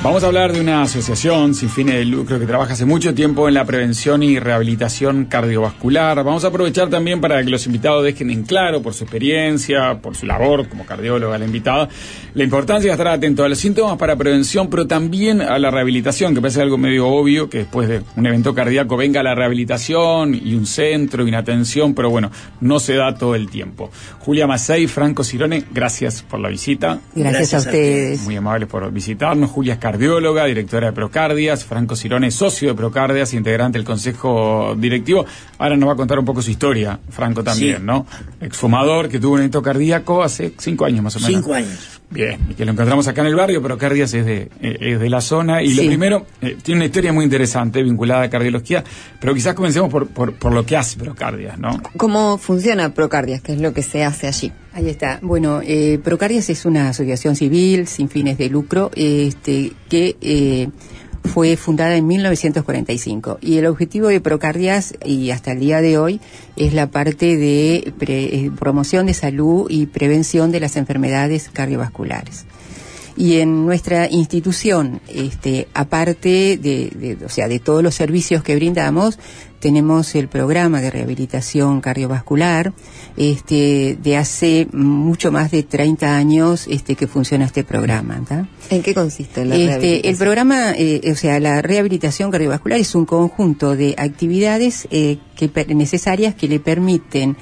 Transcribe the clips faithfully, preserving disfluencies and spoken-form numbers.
Vamos a hablar de una asociación sin fines de lucro que trabaja hace mucho tiempo en la prevención y rehabilitación cardiovascular. Vamos a aprovechar también para que los invitados dejen en claro, por su experiencia, por su labor como cardióloga, la invitada, la importancia de estar atento a los síntomas para prevención, pero también a la rehabilitación, que parece algo medio obvio, que después de un evento cardíaco venga la rehabilitación y un centro y una atención, pero bueno, no se da todo el tiempo. Julia Mazzei, Franco Cirone, gracias por la visita. Gracias, gracias a ustedes. Muy amables por visitarnos. Julia es cardióloga, directora de Procardias, Franco Cirone, socio de Procardias, integrante del consejo directivo. Ahora nos va a contar un poco su historia, Franco también, sí. ¿no? Exfumador que tuvo un evento cardíaco hace cinco años más o menos. Cinco años. Bien, y que lo encontramos acá en el barrio, Procardias es de, es de la zona. Y sí. Lo primero, eh, tiene una historia muy interesante vinculada a cardiología, pero quizás comencemos por, por, por lo que hace Procardias, ¿no? ¿Cómo funciona Procardias? ¿Qué es lo que se hace allí? Ahí está. Bueno, eh, Procardias es una asociación civil sin fines de lucro este, que eh, fue fundada en mil novecientos cuarenta y cinco. Y el objetivo de Procardias, y hasta el día de hoy, es la parte de pre, eh, promoción de salud y prevención de las enfermedades cardiovasculares. Y en nuestra institución, este, aparte de, de, o sea, de todos los servicios que brindamos, tenemos el programa de rehabilitación cardiovascular, este, de hace mucho más de treinta años, este, que funciona este programa, ¿tá? ¿En qué consiste la este, rehabilitación? El programa, eh, o sea, la rehabilitación cardiovascular es un conjunto de actividades eh, que necesarias que le permiten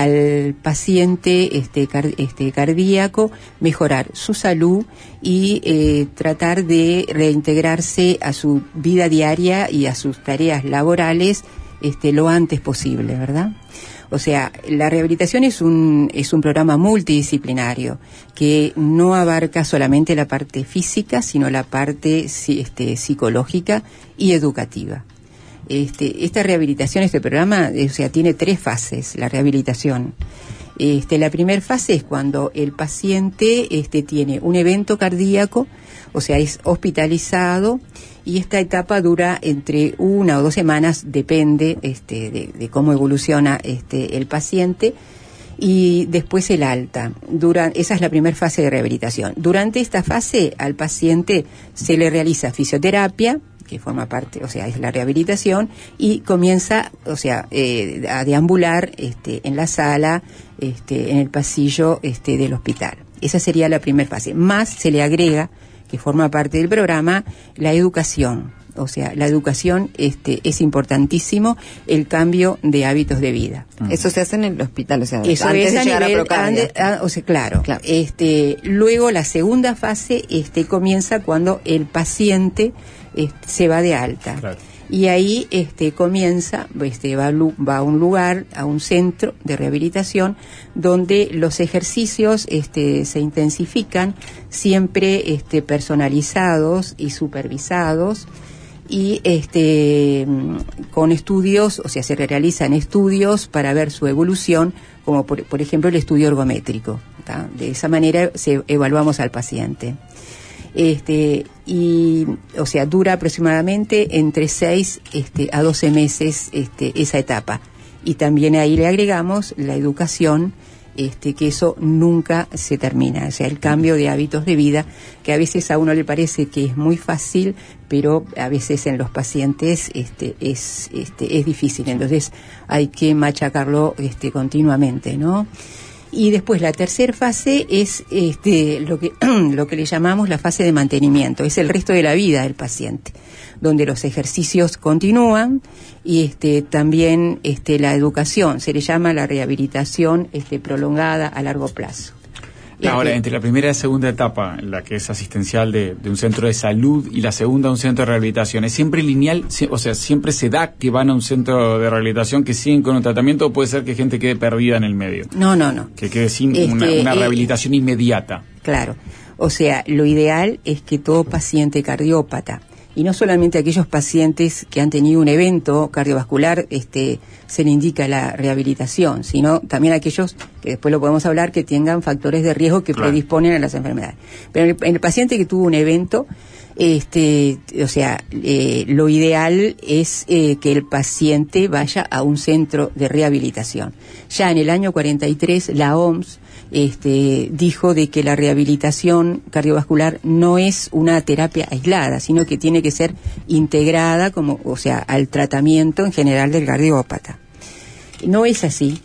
al paciente este, car, este, cardíaco mejorar su salud y eh, tratar de reintegrarse a su vida diaria y a sus tareas laborales este, lo antes posible, ¿verdad? O sea, la rehabilitación es un es un programa multidisciplinario que no abarca solamente la parte física, sino la parte este, psicológica y educativa. Este, esta rehabilitación, este programa, o sea, tiene tres fases, la rehabilitación. Este, la primera fase es cuando el paciente este, tiene un evento cardíaco, o sea, es hospitalizado, y esta etapa dura entre una o dos semanas, depende este, de, de cómo evoluciona este, el paciente, y después el alta. Dura, esa es la primera fase de rehabilitación. Durante esta fase al paciente se le realiza fisioterapia, que forma parte, o sea, es la rehabilitación, y comienza, o sea, eh, a deambular este, en la sala, este, en el pasillo este, del hospital. Esa sería la primera fase. Más se le agrega, que forma parte del programa, la educación. O sea, la educación este, es importantísimo, el cambio de hábitos de vida. Mm. Eso se hace en el hospital, o sea, Eso antes es de a llegar nivel, a Procardias. Ande, a, o sea, claro. claro. Este, luego la segunda fase este, comienza cuando el paciente este, se va de alta. Claro. Y ahí este, comienza, este, va, va a un lugar, a un centro de rehabilitación, donde los ejercicios este, se intensifican, siempre este, personalizados y supervisados, y este con estudios, o sea, se realizan estudios para ver su evolución, como por, por ejemplo el estudio ergométrico, ¿tá? De esa manera se evaluamos al paciente. Este y o sea, dura aproximadamente entre seis este, a doce meses este, esa etapa. Y también ahí le agregamos la educación, este, que eso nunca se termina, o sea, el cambio de hábitos de vida, que a veces a uno le parece que es muy fácil, pero a veces en los pacientes este, es, este, es difícil, entonces hay que machacarlo este, continuamente, ¿no? Y después la tercera fase es este, lo que lo que le llamamos la fase de mantenimiento, es el resto de la vida del paciente, donde los ejercicios continúan y este, también este, la educación, se le llama la rehabilitación este, prolongada a largo plazo. Ahora, entre la primera y la segunda etapa, la que es asistencial de, de un centro de salud, y la segunda, un centro de rehabilitación, ¿es siempre lineal? O sea, ¿siempre se da que van a un centro de rehabilitación, que siguen con un tratamiento, o puede ser que gente quede perdida en el medio? No, no, no. Que quede sin este, una, una rehabilitación eh, inmediata. Claro. O sea, lo ideal es que todo paciente cardiópata, y no solamente aquellos pacientes que han tenido un evento cardiovascular, este, se le indica la rehabilitación, sino también aquellos, que después lo podemos hablar, que tengan factores de riesgo que claro. predisponen a las enfermedades. Pero en el, en el paciente que tuvo un evento, este, o sea, eh, lo ideal es eh, que el paciente vaya a un centro de rehabilitación. Ya en el año cuarenta y tres, la O M S este, dijo de que la rehabilitación cardiovascular no es una terapia aislada, sino que tiene que ser integrada como, o sea, al tratamiento en general del cardiópata. No es así.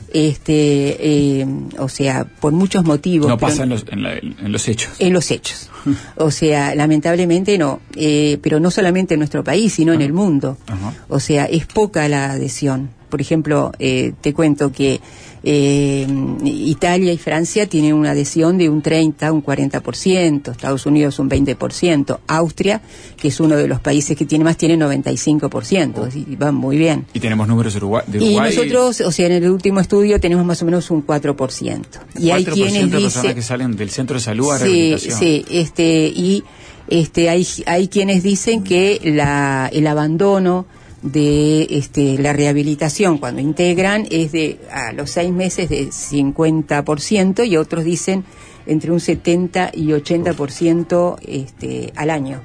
Este, eh, o sea, por muchos motivos. No pasa en los, en, la, en los hechos. En los hechos. O sea, lamentablemente no. Eh, pero no solamente en nuestro país, sino en el mundo. Ajá. O sea, es poca la adhesión. Por ejemplo, eh, te cuento que eh, Italia y Francia tienen una adhesión de un treinta, un cuarenta por ciento, Estados Unidos un veinte por ciento, Austria, que es uno de los países que tiene más, tiene noventa y cinco por ciento, oh. y van muy bien. ¿Y tenemos números de Uruguay? De Uruguay? Y nosotros, o sea, en el último estudio tenemos más o menos un cuatro por ciento. Y hay quienes de dicen... personas que salen del centro de salud a sí, rehabilitación. Sí, este, y este, hay, hay quienes dicen que la, el abandono de este, la rehabilitación cuando integran es de a los seis meses de cincuenta por ciento y otros dicen entre un setenta y ochenta por ciento este, al año.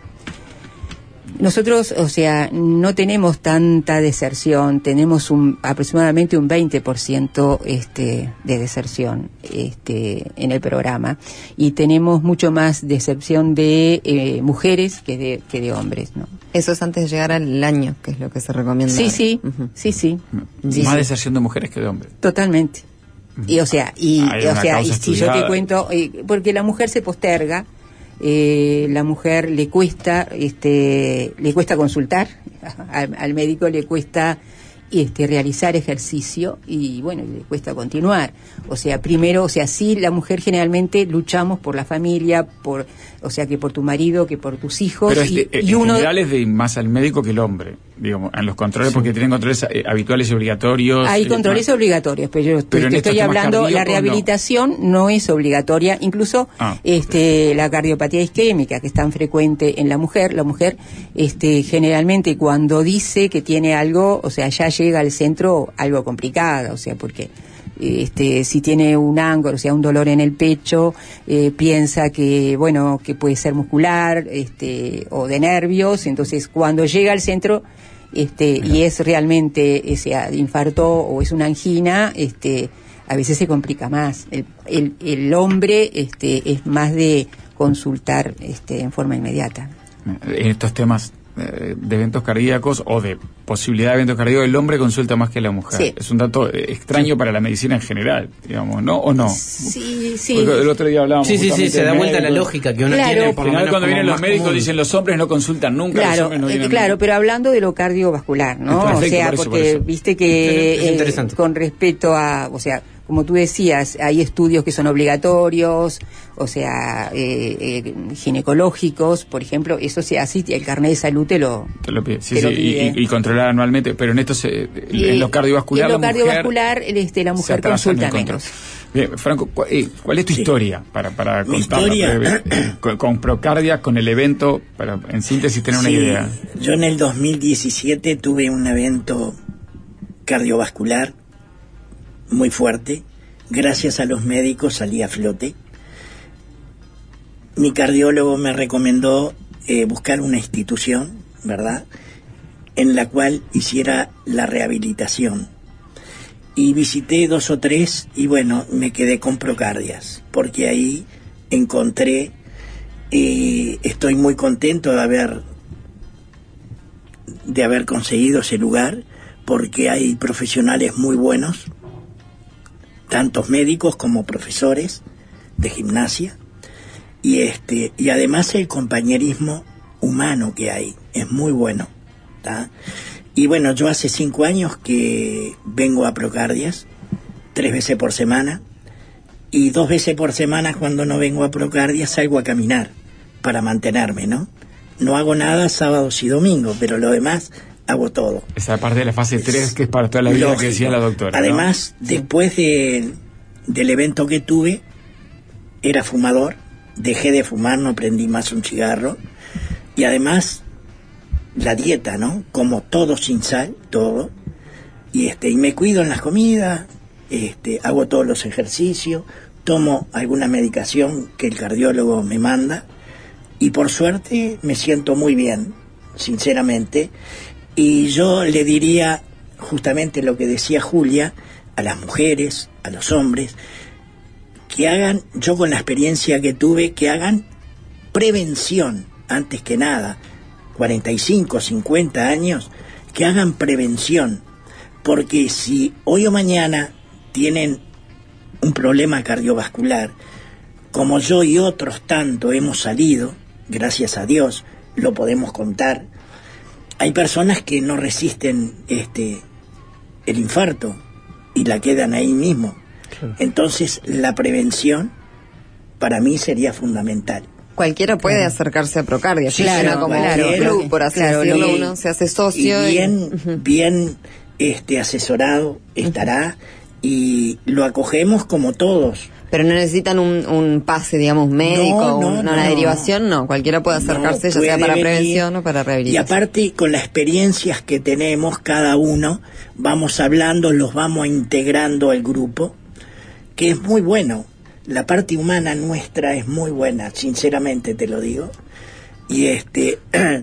Nosotros, o sea, no tenemos tanta deserción, tenemos un, aproximadamente un veinte por ciento este, de deserción este, en el programa y tenemos mucho más deserción de eh, mujeres que de, que de hombres, ¿no? Eso es antes de llegar al año, que es lo que se recomienda. Sí, sí, uh-huh. sí, sí. sí más sí. deserción de mujeres que de hombres. Totalmente. Uh-huh. Y o sea, y, o sea, y si yo te cuento, eh, porque la mujer se posterga. Eh, la mujer le cuesta este le cuesta consultar al, al médico, le cuesta este realizar ejercicio y bueno, le cuesta continuar. O sea, primero, o sea, sí, la mujer generalmente luchamos por la familia, por, o sea, que por tu marido, que por tus hijos. Pero y, este, y en uno general es de más al médico que el hombre, digamos, en los controles, sí. Porque tienen controles eh, habituales y obligatorios. Hay eh, controles más... obligatorios, pero yo pero te estoy hablando, la rehabilitación no. no es obligatoria, incluso ah, este okay. La cardiopatía isquémica, que es tan frecuente en la mujer, la mujer este generalmente cuando dice que tiene algo, o sea, ya llega al centro algo complicado, o sea, porque este si tiene un ángulo, o sea, un dolor en el pecho, eh, piensa que, bueno, que puede ser muscular, este, o de nervios, entonces cuando llega al centro, este, Mira. y es realmente, o sea, infarto o es una angina, este, a veces se complica más. El, el, el hombre, este, es más de consultar, este, en forma inmediata. En estos temas de eventos cardíacos o de posibilidad de eventos cardíacos, el hombre consulta más que la mujer. Sí. Es un dato extraño sí. para la medicina en general, digamos, ¿no? ¿O no? Sí, sí. Porque el otro día hablábamos. Sí, sí, sí, se da vuelta la lógica que uno claro, tiene. Por al final, cuando vienen los médicos, común. dicen los hombres no consultan nunca. Claro, los hombres no vienen claro, nunca. pero hablando de lo cardiovascular, ¿no? Perfecto, o sea, por eso, porque por eso. viste que es interesante. Eh, con respecto a, o sea, como tú decías, hay estudios que son obligatorios, o sea, eh, eh, ginecológicos, por ejemplo, eso se hace y el carnet de salud te lo, te lo pide, sí, te sí, lo pide. Y, y controlar anualmente, pero en esto se, y, en lo cardiovascular, en lo la cardiovascular, mujer este, la mujer consulta menos. Bien, Franco, ¿cuál, eh, ¿cuál es tu sí. historia para para contarla historia... con, con Procardia, con el evento, para en síntesis tener sí, una idea? Yo en el dos mil diecisiete tuve un evento cardiovascular muy fuerte. Gracias a los médicos salí a flote. Mi cardiólogo me recomendó eh, buscar una institución, ¿verdad?, en la cual hiciera la rehabilitación. Y visité dos o tres y bueno, me quedé con Procardias, porque ahí encontré, eh, estoy muy contento de haber, de haber conseguido ese lugar, porque hay profesionales muy buenos, tantos médicos como profesores de gimnasia, y este y además el compañerismo humano que hay es muy bueno, ¿tá? Y bueno, yo hace cinco años que vengo a Procardias tres veces por semana, y dos veces por semana cuando no vengo a Procardias salgo a caminar para mantenerme, ¿no? No hago nada sábados y domingos, pero lo demás hago todo. Esa parte de la fase tres que es para toda la vida, lógico, que decía la doctora. Además, ¿no? Después de, del evento que tuve, era fumador, dejé de fumar, no prendí más un cigarro, y además la dieta, ¿no? Como todo sin sal, todo, y este y me cuido en las comidas, este hago todos los ejercicios, tomo alguna medicación que el cardiólogo me manda, y por suerte me siento muy bien, sinceramente. Y yo le diría justamente lo que decía Julia, a las mujeres, a los hombres, que hagan, yo con la experiencia que tuve, que hagan prevención, antes que nada, cuarenta y cinco, cincuenta años, que hagan prevención, porque si hoy o mañana tienen un problema cardiovascular, como yo y otros tanto hemos salido, gracias a Dios, lo podemos contar, hay personas que no resisten este el infarto y la quedan ahí mismo. Entonces la prevención para mí sería fundamental. Cualquiera puede claro. acercarse a Procardia, sí, claro, como claro, un club, por así claro, decirlo, y, uno se hace socio. Y bien, y... bien este, asesorado estará, uh-huh. y lo acogemos como todos. Pero no necesitan un, un pase, digamos, médico, no, no, una, no, una derivación, no. Cualquiera puede acercarse, no, ya sea para venir, prevención o para rehabilitación. Y aparte, con las experiencias que tenemos cada uno, vamos hablando, los vamos integrando al grupo, que es muy bueno. La parte humana nuestra es muy buena, sinceramente te lo digo. Y este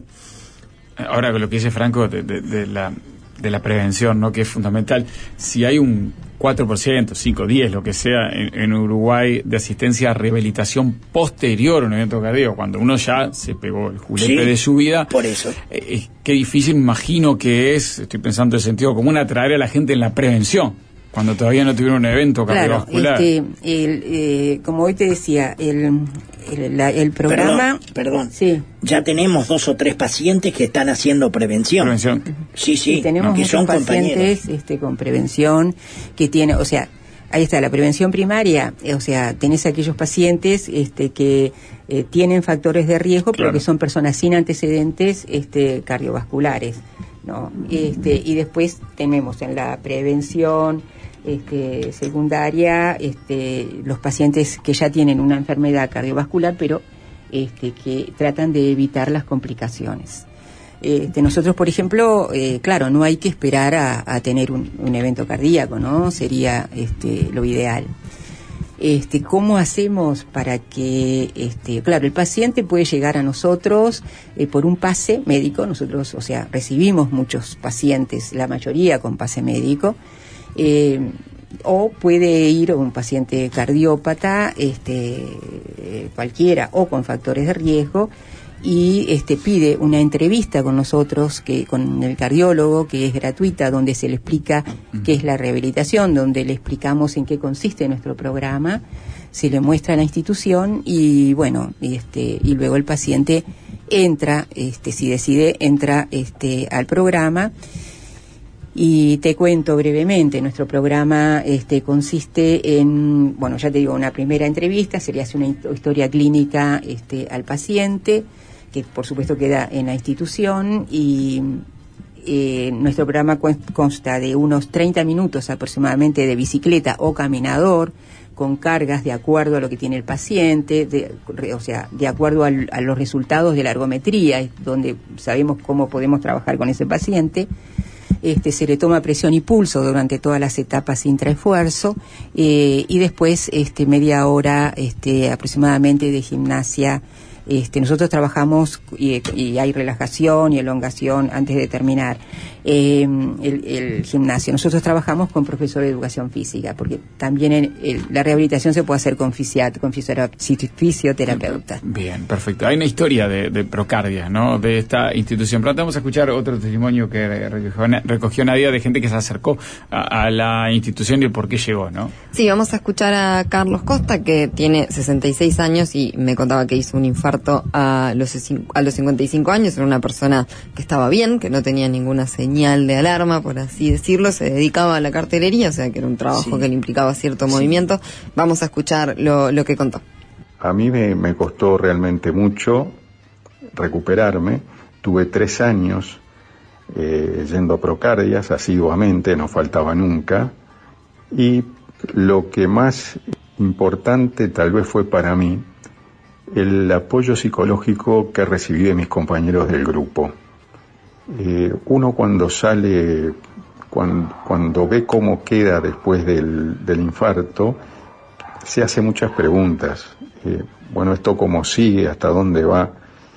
ahora con lo que dice Franco de, de, de la de la prevención, ¿no? Que es fundamental. Si hay un cuatro por ciento, cinco, diez, lo que sea, en, en Uruguay de asistencia a rehabilitación posterior a un evento cardíaco, cuando uno ya se pegó el julepe, sí, de su vida. Por eso. Eh, qué difícil, imagino que es, estoy pensando en sentido común, atraer a la gente en la prevención, cuando todavía no tuvieron un evento cardiovascular. Claro, este, el, eh, como hoy te decía, el, el, la, el programa... Perdón, perdón. Sí. Ya tenemos dos o tres pacientes que están haciendo prevención. Prevención. Sí, sí, sí tenemos no, que son pacientes este, con prevención, que tiene, o sea, ahí está, la prevención primaria, eh, o sea, tenés aquellos pacientes este, que eh, tienen factores de riesgo, claro, pero que son personas sin antecedentes este, cardiovasculares, ¿no? Este, y después tenemos en la prevención Este, secundaria, este, los pacientes que ya tienen una enfermedad cardiovascular, pero este, que tratan de evitar las complicaciones. Este, nosotros, por ejemplo, eh, claro, no hay que esperar a, a tener un, un evento cardíaco, ¿no? Sería este, lo ideal. Este, ¿cómo hacemos para que, este, claro, el paciente puede llegar a nosotros eh, por un pase médico? Nosotros, o sea, recibimos muchos pacientes, la mayoría con pase médico. Eh, o puede ir un paciente cardiópata, este, eh, cualquiera, o con factores de riesgo, y este, pide una entrevista con nosotros, que con el cardiólogo, que es gratuita, donde se le explica qué es la rehabilitación, donde le explicamos en qué consiste nuestro programa, se le muestra la institución y bueno, este, y luego el paciente entra, este, si decide, entra este, al programa. Y te cuento brevemente, nuestro programa este, consiste en, bueno, ya te digo, una primera entrevista, se le hace una historia clínica este, al paciente, que por supuesto queda en la institución, y eh, nuestro programa consta de unos treinta minutos aproximadamente de bicicleta o caminador, con cargas de acuerdo a lo que tiene el paciente, de, o sea, de acuerdo al, a los resultados de la ergometría, donde sabemos cómo podemos trabajar con ese paciente. Este, se le toma presión y pulso durante todas las etapas intraesfuerzo, eh, y después este, media hora este, aproximadamente de gimnasia. Este, nosotros trabajamos y, y hay relajación y elongación antes de terminar eh, el, el gimnasio. Nosotros trabajamos con profesor de educación física, porque también en el, la rehabilitación se puede hacer con, fisiat, con fisioterapeuta. Bien, perfecto. Hay una historia de, de Procardia, ¿no? De esta institución. Pronto vamos a escuchar otro testimonio que recogió, recogió Nadia de gente que se acercó a, a la institución y el por qué llegó, ¿no? Sí, vamos a escuchar a Carlos Costa, que tiene sesenta y seis años y me contaba que hizo un infarto a los, a los cincuenta y cinco años. Era una persona que estaba bien, que no tenía ninguna señal de alarma, por así decirlo. Se dedicaba a la cartelería, o sea que era un trabajo sí. que le implicaba cierto sí. movimiento. Vamos a escuchar lo, lo que contó. A mí me, me costó realmente mucho recuperarme. Tuve tres años eh, yendo a Procardias asiduamente, no faltaba nunca. Y lo que más importante tal vez fue para mí el apoyo psicológico que recibí de mis compañeros del grupo. Eh, uno cuando sale, cuando, cuando ve cómo queda después del, del infarto, se hace muchas preguntas. Eh, bueno, ¿esto cómo sigue? ¿Hasta dónde va?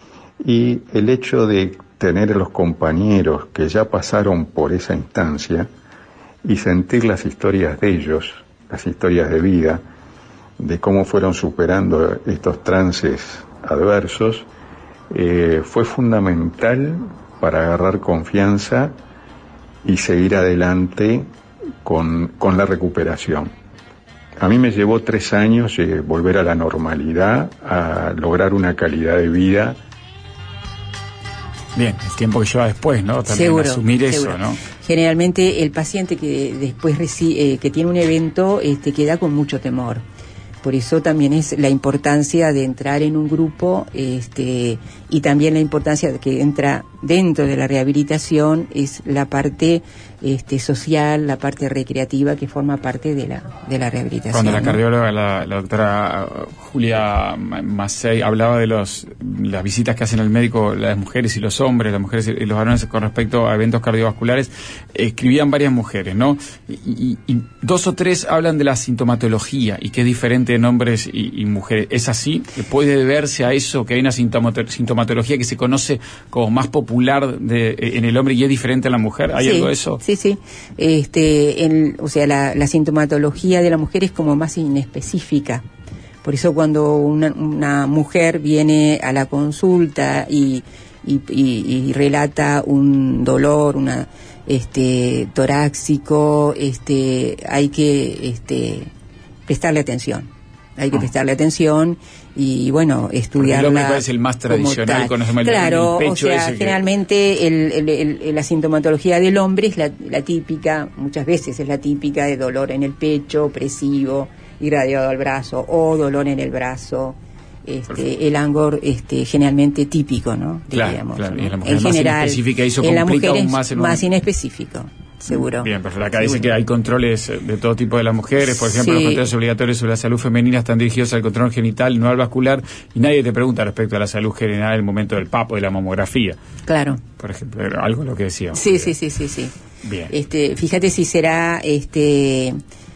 Y el hecho de tener a los compañeros que ya pasaron por esa instancia y sentir las historias de ellos, las historias de vida, de cómo fueron superando estos trances adversos, eh, fue fundamental para agarrar confianza y seguir adelante con, con la recuperación. A mí me llevó tres años eh, volver a la normalidad, a lograr una calidad de vida. Bien, el tiempo que lleva después, ¿no? También seguro, asumir seguro. eso, ¿no? Generalmente el paciente que después reci- eh, que tiene un evento este, queda con mucho temor. Por eso también es la importancia de entrar en un grupo, este, y también la importancia de que entra dentro de la rehabilitación es la parte este, social, la parte recreativa que forma parte de la de la rehabilitación. Cuando la ¿no? cardióloga, la, la doctora Julia Macei, hablaba de los las visitas que hacen el médico, las mujeres y los hombres, las mujeres y los varones con respecto a eventos cardiovasculares, escribían varias mujeres, ¿no? Y, y, y dos o tres hablan de la sintomatología y que es diferente en hombres y, y mujeres. ¿Es así? ¿Puede deberse a eso, que hay una sintomato- sintomatología que se conoce como más popular de, en el hombre y es diferente en la mujer? ¿Hay sí, algo de eso? Sí, sí. Este, en, o sea, la, la sintomatología de la mujer es como más inespecífica. Por eso cuando una, una mujer viene a la consulta y, y, y, y relata un dolor, una este torácico, este, hay que este, prestarle atención. Hay que prestarle atención y, bueno, estudiarla. El hombre es el más tradicional, conocemos el, claro, el pecho o sea, ese generalmente que... el, el, el, la sintomatología del hombre es la, la típica, muchas veces es la típica de dolor en el pecho, opresivo, irradiado al brazo, o dolor en el brazo, este, el angor este, generalmente típico, ¿no? Claro, claro. ¿no? Y en la mujer en más general, inespecífica, eso en la complica mujer aún es más. En más un... inespecífico. Seguro. Bien, perfecto. Acá Seguro. dice que hay controles de todo tipo de las mujeres. Por ejemplo, Sí. los controles obligatorios sobre la salud femenina están dirigidos al control genital, no al vascular, y nadie te pregunta respecto a la salud general en el momento del P A P o de la mamografía. Claro. Por ejemplo, era algo lo que decíamos. Sí, sí, sí, sí, sí. Bien. Este, fíjate si será este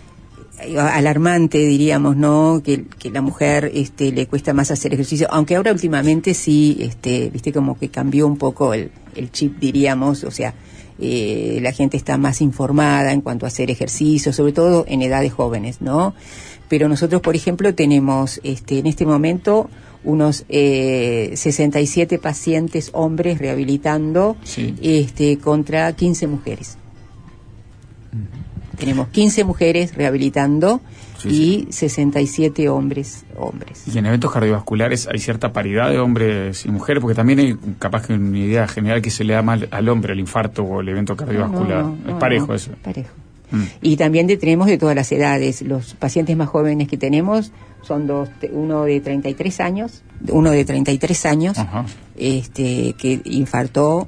alarmante, diríamos, ¿no? Que, que la mujer este le cuesta más hacer ejercicio, aunque ahora últimamente sí, este, viste, como que cambió un poco el, el chip, diríamos, o sea, eh, la gente está más informada en cuanto a hacer ejercicio, sobre todo en edades jóvenes, ¿no? Pero nosotros, por ejemplo, tenemos este en este momento unos eh, sesenta y siete pacientes hombres rehabilitando, sí. este contra quince mujeres. Tenemos quince mujeres rehabilitando sí, y sí. sesenta y siete hombres hombres. Y en eventos cardiovasculares hay cierta paridad de hombres y mujeres, porque también hay capaz que una idea general que se le da mal al hombre el infarto o el evento cardiovascular. No, no, no, es parejo no, eso. Parejo. Mm. Y también de, tenemos de todas las edades. Los pacientes más jóvenes que tenemos son dos, uno de treinta y tres años, uno de treinta y tres años, Ajá. este que infartó,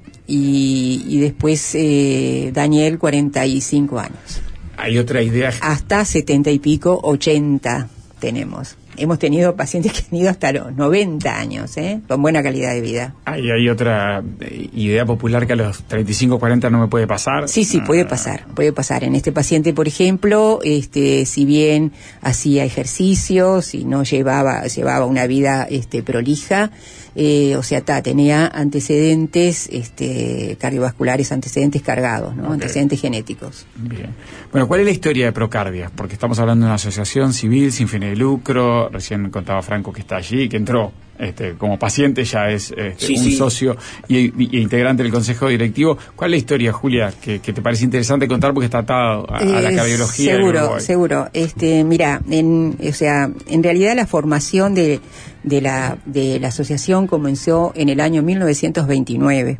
y, y después eh, Daniel, cuarenta y cinco años. Hay otra idea. Hasta setenta y pico, ochenta tenemos. Hemos tenido pacientes que han ido hasta los noventa años, ¿eh? Con buena calidad de vida. Hay, hay otra idea popular que a los treinta y cinco, cuarenta no me puede pasar. Sí, sí, puede pasar, puede pasar. En este paciente, por ejemplo, este, si bien hacía ejercicios y no llevaba, llevaba una vida este, prolija, eh, o sea, ta, tenía antecedentes este, cardiovasculares, antecedentes cargados, ¿no? Okay. Antecedentes genéticos. Bien. Bueno, ¿cuál es la historia de Procardia? Porque estamos hablando de una asociación civil sin fines de lucro. Recién contaba Franco que está allí, que entró este, como paciente, ya es este, sí, un sí. socio y, y, y integrante del consejo directivo. ¿Cuál es la historia, Julia, que, que te parece interesante contar porque está atado a, a la cardiología? Eh, seguro, seguro. Este, mira, en, o sea, en realidad la formación de, de la de la asociación comenzó en el año mil novecientos veintinueve.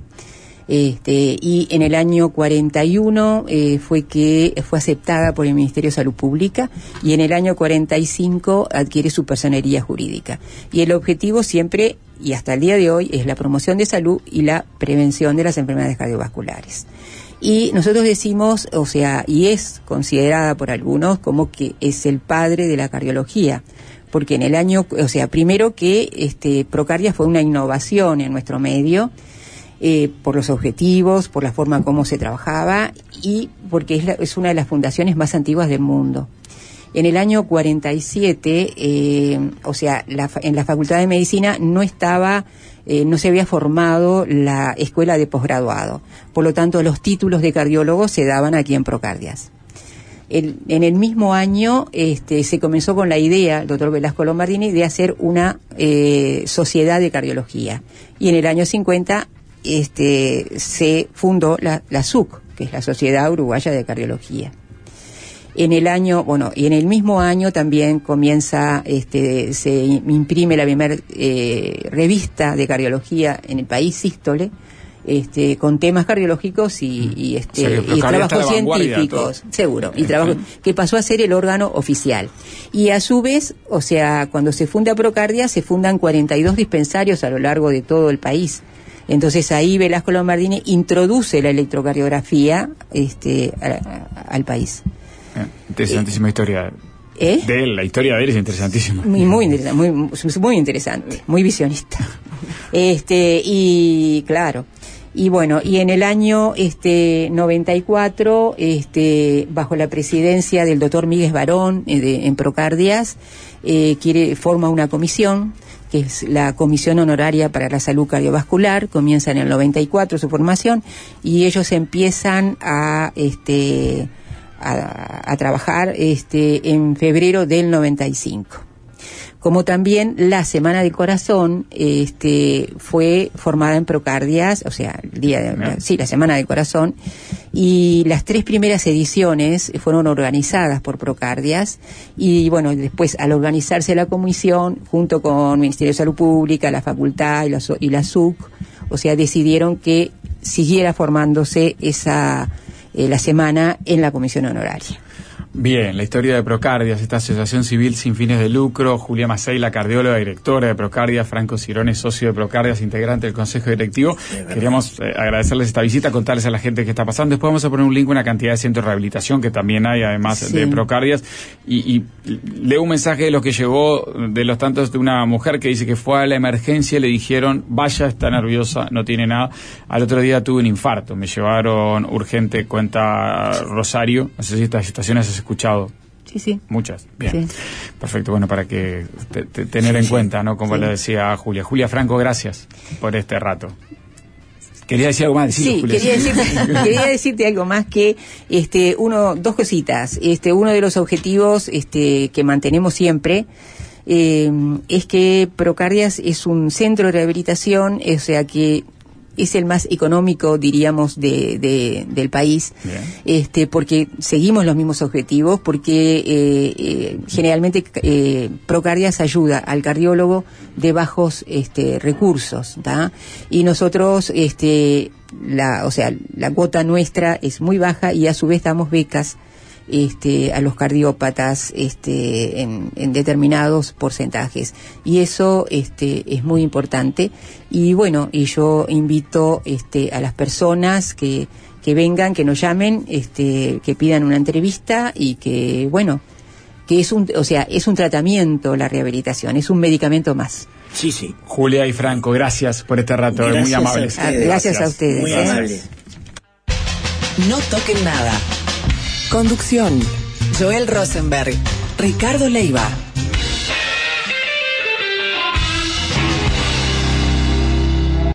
Este, y en el año cuarenta y uno eh, fue que fue aceptada por el Ministerio de Salud Pública, y en el año cuarenta y cinco adquiere su personería jurídica. Y el objetivo siempre, y hasta el día de hoy, es la promoción de salud y la prevención de las enfermedades cardiovasculares. Y nosotros decimos, o sea, y es considerada por algunos como que es el padre de la cardiología, porque en el año, o sea, primero que este Procardia fue una innovación en nuestro medio, Eh, por los objetivos, por la forma como se trabajaba y porque es, la, es una de las fundaciones más antiguas del mundo. En el año cuarenta y siete, eh, o sea, la, en la Facultad de Medicina no estaba, eh, no se había formado la escuela de posgraduado. Por lo tanto, los títulos de cardiólogos se daban aquí en Procardias. El, en el mismo año este, se comenzó con la idea, el doctor Velasco Lombardini, de hacer una eh, sociedad de cardiología. Y en el año cincuenta este, se fundó la, la S U C, que es la Sociedad Uruguaya de Cardiología. En el año, bueno, y en el mismo año también comienza, este, se imprime la primera eh, revista de cardiología en el país, Sístole, este, con temas cardiológicos y, y este, o sea, y trabajos científicos, seguro, y trabajo que pasó a ser el órgano oficial. Y a su vez, o sea, cuando se funda Procardia, se fundan cuarenta y dos dispensarios a lo largo de todo el país. Entonces ahí Velasco Lombardini introduce la electrocardiografía, este, a, a, al país. Interesantísima eh, historia. ¿Eh? De él, la interesía de él es interesantísima. Muy, muy interesante, muy, muy interesante, muy visionista. Este, y claro, y bueno, y en el año este noventa y cuatro, este, bajo la presidencia del doctor Míguez Barón, eh, de, en Procardias, eh, quiere, forma una comisión, que es la Comisión Honoraria para la Salud Cardiovascular, comienza en el noventa y cuatro su formación, y ellos empiezan a, este, A, a trabajar este en febrero del noventa y cinco. Como también la Semana del Corazón este fue formada en Procardias, o sea, el día de, la, sí, la Semana del Corazón, y las tres primeras ediciones fueron organizadas por Procardias, y bueno, después al organizarse la comisión junto con el Ministerio de Salud Pública, la Facultad y la, y la S U C, o sea, decidieron que siguiera formándose esa Eh, la semana en la comisión honoraria. Bien, la historia de Procardias, esta asociación civil sin fines de lucro. Julia Macei, la cardióloga, directora de Procardias. Franco Cirone, socio de Procardias, integrante del consejo directivo. Queríamos eh, agradecerles esta visita, contarles a la gente qué está pasando. Después vamos a poner un link, una cantidad de centros de rehabilitación que también hay, además sí. de Procardias. Y, y leo un mensaje de lo que llegó, de los tantos, de una mujer que dice que fue a la emergencia y le dijeron, vaya, está nerviosa, no tiene nada. Al otro día tuve un infarto, me llevaron urgente, cuenta Rosario. No sé si estas estaciones has escuchado. Sí, sí. Muchas. Bien. Sí. Perfecto. Bueno, para que te, te, tener sí, en sí. cuenta, ¿no? Como sí. le decía Julia. Julia Franco, gracias por este rato. Quería decir algo más. Decirlo, sí, Julia. Quería, decirte, quería decirte algo más que, este, uno, dos cositas. Este, uno de los objetivos, este, que mantenemos siempre, eh, es que Procardias es un centro de rehabilitación, o sea que es el más económico, diríamos, de, de del país, Bien. este porque seguimos los mismos objetivos, porque eh, eh, generalmente eh, Procardias ayuda al cardiólogo de bajos este recursos, ¿tá? Y nosotros, este la o sea, la cuota nuestra es muy baja y a su vez damos becas este a los cardiópatas este en, en determinados porcentajes, y eso este es muy importante. Y bueno, y yo invito este a las personas que que vengan, que nos llamen, este que pidan una entrevista, y que bueno, que es un, o sea, es un tratamiento la rehabilitación, es un medicamento más. Sí, sí. Julia y Franco, gracias por este rato, gracias muy amables. A ustedes, gracias, gracias a ustedes. Muy ¿eh? amables. No toquen nada. Conducción: Joel Rosenberg, Ricardo Leiva.